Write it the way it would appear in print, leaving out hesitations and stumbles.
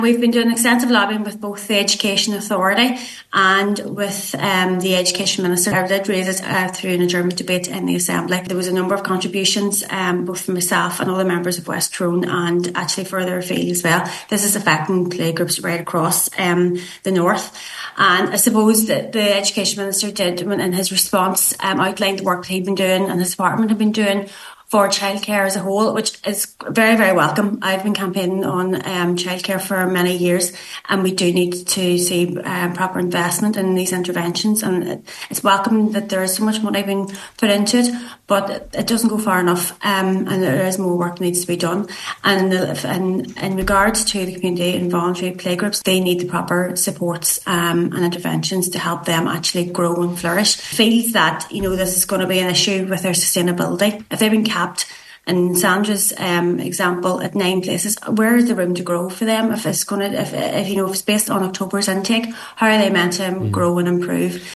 We've been doing extensive lobbying with both the Education Authority and with the Education Minister. I did raise it through an adjournment debate in the Assembly. There was a number of contributions, both from myself and other members of West Tyrone, and actually further afield as well. This is affecting playgroups right across the north. And I suppose that the Education Minister did, in his response, outlined the work that he'd been doing and his department had been doing for childcare as a whole, which is very, very welcome. I've been campaigning on childcare for many years, and we do need to see proper investment in these interventions, and it's welcome that there is so much money being put into it, but it doesn't go far enough, and there is more work needs to be done. And in regards to the community and voluntary playgroups, they need the proper supports and interventions to help them actually grow and flourish. Feels that this is going to be an issue with their sustainability. If they've been capped, in Sandra's example, at 9 places, where is the room to grow for them? If it's based on October's intake, how are they meant to grow and improve?